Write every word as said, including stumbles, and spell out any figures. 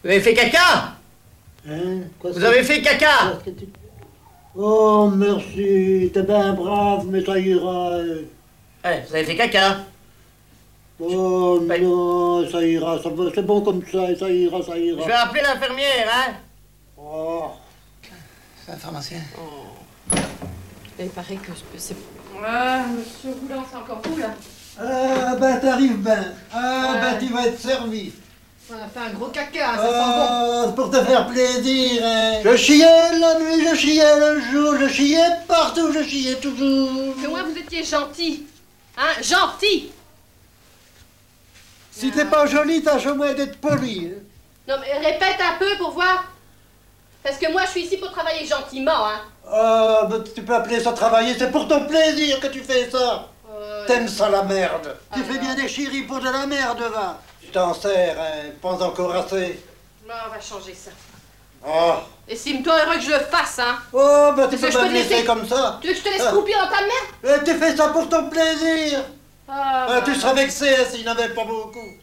Vous avez fait caca? Hein? Quoi, Vous ça? avez fait caca? Qu'est-ce que tu- Oh, merci, t'es bien brave, mais ça ira. euh. Ouais, vous avez fait caca. Oh Ben- non, ça ira, ça va, c'est bon comme ça, ça ira, ça ira. Je vais appeler l'infirmière, hein? Oh. C'est un pharmacien. Il paraît que c'est... Ah, monsieur Roulant, c'est encore vous, là. Ah, ben t'arrives bien. Ah, Ouais. ben tu vas être servi. On a fait un gros caca, ça sent Ah, c'est pour te faire plaisir, hein. Je chiais la nuit, je chiais le jour, je chiais partout, je chiais toujours. bon. Que moi, vous étiez gentil. Hein, gentil. Si t'es pas joli, tâche au moins d'être poli. Hein. Non, mais répète un peu pour voir. Parce que moi, je suis ici pour travailler gentiment, hein. Ah, ben tu peux appeler ça travailler, c'est pour ton plaisir que tu fais ça. Euh, T'aimes ça la merde. Tu Alors. fais bien des chéris pour de la merde, va. Tu t'en sers, hein, pense encore assez. bon, on va changer ça. Oh, Estime-toi heureux que je le fasse, hein. oh ben tu Est-ce que peux je pas peux me te laisser laisser- comme ça. Tu veux que je te laisse Ah. croupir dans ta merde? Eh, tu fais ça pour ton plaisir. Ah, Ah, bah. tu serais vexé hein, s'il n'y en avait pas beaucoup.